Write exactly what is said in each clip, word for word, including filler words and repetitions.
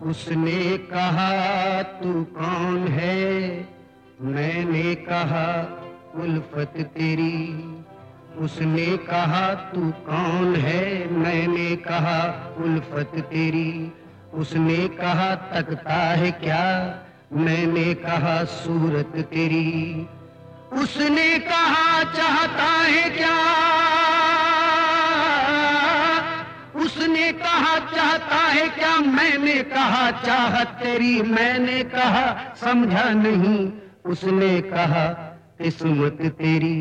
उसने कहा तू कौन है, मैंने कहा उल्फत तेरी। उसने कहा तू कौन है, मैंने कहा उल्फत तेरी। उसने कहा तकता है क्या, मैंने कहा सूरत तेरी। उसने कहा चाहता है क्या, उसने कहा चाहता है क्या, मैंने कहा चाहत तेरी। मैंने कहा समझा नहीं, उसने कहा किस्मत तेरी।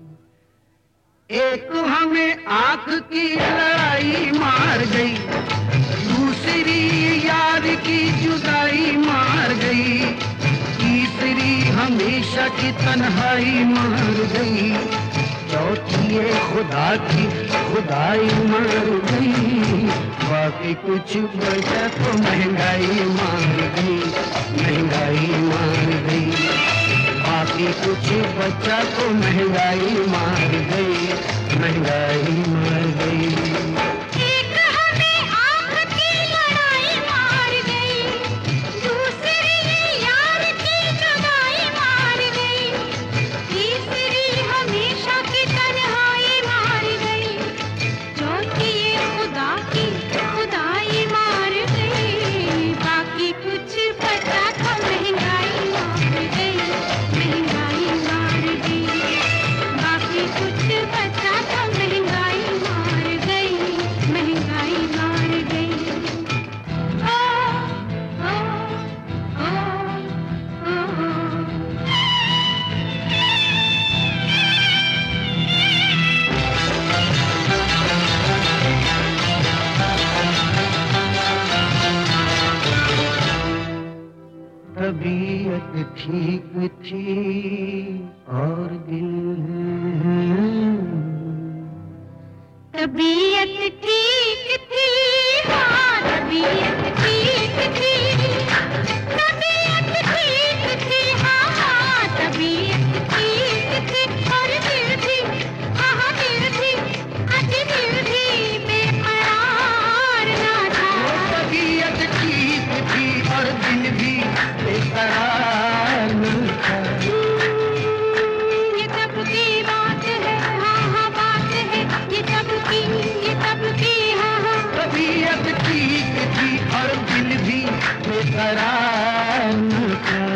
एक हमें आंख की लड़ाई मार गई, दूसरी यार की जुदाई मार गई, तीसरी हमेशा की तन्हाई मार गई, चौथी ये खुदा की खुदाई मार गई। बाकी कुछ बचा तो महंगाई मार गई, महंगाई मार गई। बाकी कुछ बचा तो महंगाई मार गई, महंगाई मार गई। तबीयत ठीक थी और दिल, तबीयत ठीक थी, हाँ तबीयत ठीक थी, तबीयत ठीक थी, हाँ हाँ तबीयत ठीक थी। और दिल भी, हाँ हाँ दिल भी, अजी दिल भी बेकरार ना था। तबीयत ठीक थी और दिल भी बेकरार न था। ये तब की बात है, हाँ हाँ बात है, ये तब की, ये तब की, हाँ हाँ। तबीयत ठीक थी और दिल भी बेकरार न था।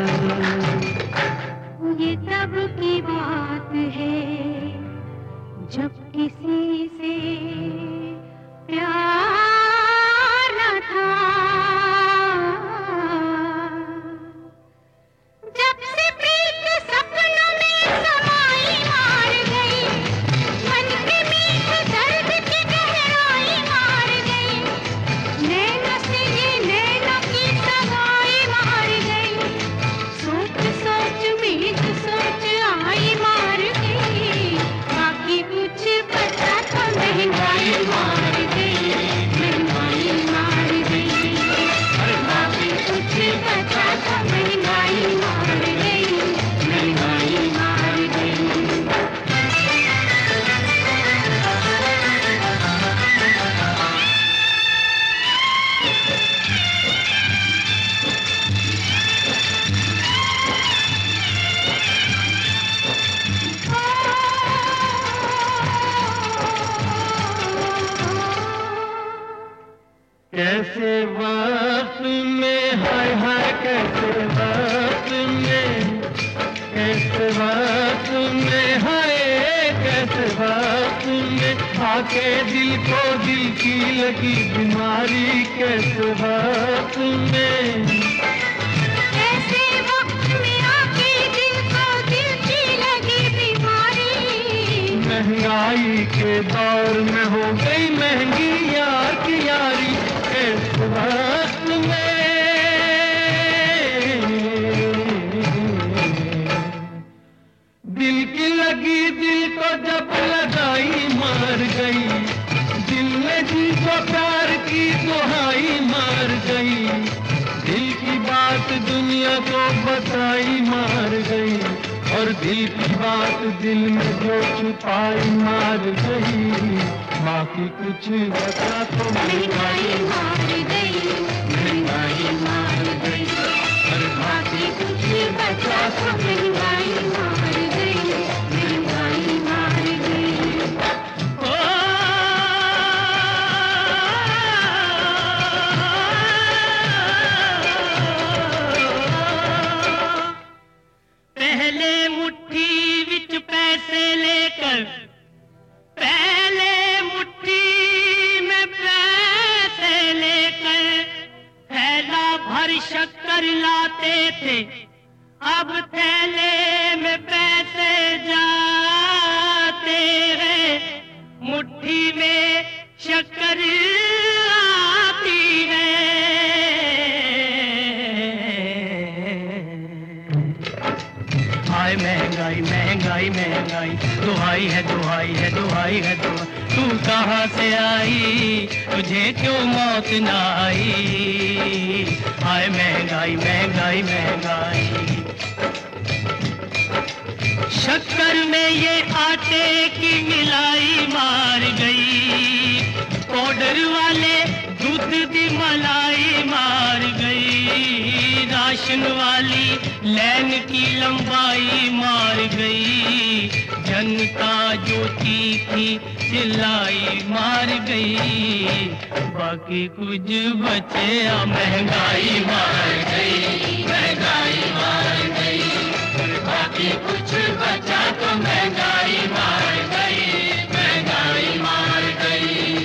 ये तब की बात है जब किसी से प्यार न था। जब से प्रीत सपनों में समाई मार गई, मन के मीठ दर्द की गहराई मार गई, नैनों से ये नैनों की सगाई मार गई। सोच सोच में तो सोच आई मार गई, बाकी कुछ पता तो महंगाई मार गई, महंगाई मार गई। बाकी कुछ पता तो महंगाई मार गई, महंगाई मार गई। कैसे वक्त में, हाय हाय कैसे वक्त में, कैसे वक्त में, हाय कैसे वक्त में आके दिल को दिल की लगी बीमारी। कैसे वक्त में, ऐसे वक्त में आके दिल को दिल की लगी बीमारी। महंगाई के दौर में हो गई महंगी यार की यारी। इस वक्त में दिल की लगी दिल को जब लगाई मार गई, दिल ने जी को प्यार की दुहाई मार गई, दिल की बात दुनिया को बताई मार गई, और दिल की बात दिल में जो छुपाई मार गई। बाकी कुछ बचा तो महंगाई मार गई। महंगाई मार गई, और बाकी कुछ बचा तो महंगाई मार गई, महंगाई मार गई। ओ, पहले मुट्ठी विच पैसे लेकर, पहले मुट्ठी में पैसे लेकर थैला भर शक्कर लाते थे, अब थैले में पैसे जाते हैं, मुट्ठी में शक्कर आती है। हाय महंगाई महंगाई महंगाई, दुहाई है दुहाई है दुहाई है दुहाई, तू कहाँ से आई, तुझे क्यों मौत न आई। हाय महंगाई महंगाई महंगाई, शक्कर में ये आटे की मिलाई मार गई, पाउडर वाले दूध की मलाई मार गई, राशन वाली लाइन की लंबाई मार गई, जनता जो थी चिल्लाई मार गई, बाकी कुछ बचे महंगाई मार गई, महंगाई मार गई, बाकी कुछ बचा तो महंगाई मार गई, महंगाई मार गई।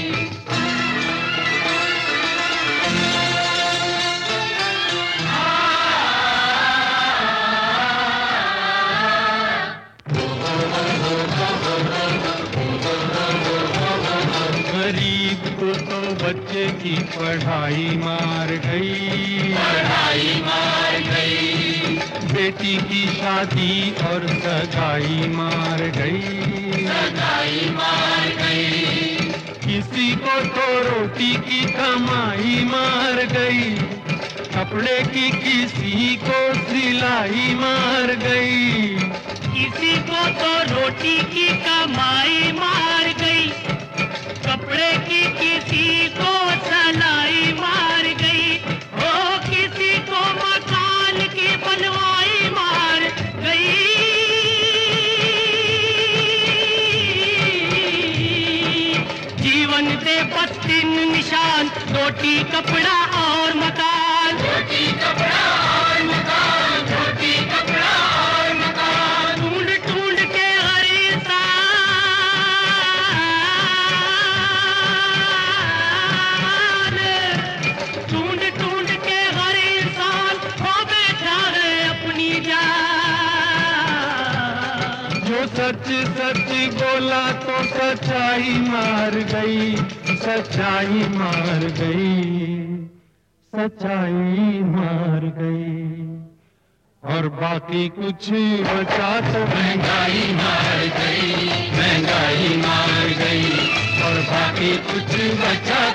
गरीब को तो बच्चे की पढ़ाई मार गई, पढ़ाई मार गई, बेटी की शादी और सगाई मार गई, सगाई मार गई, किसी को तो रोटी की कमाई मार गई, कपड़े की किसी को सिलाई मार गई, किसी को तो रोटी की कमाई मार गई, कपड़े की किसी को सिलाई मार गई, ओ किसी को मकान की बनवाई मार गई। जीवन दे बस तीन निशान, रोटी कपड़ा और मकान, रोटी कपड़ा और मकान, रोटी कपड़ा और मकान, ढूंढ ढूंढ के हर इंसान, ढूंढ ढूंढ के हर इंसान खो बैठा है अपनी जान। जो सच सच बोला तो सच्चाई मार गई, सच्चाई मार गई, सच्चाई मार गई, और बाकी कुछ बचा तो महंगाई मार गई, महंगाई मार गई, और बाकी कुछ बचा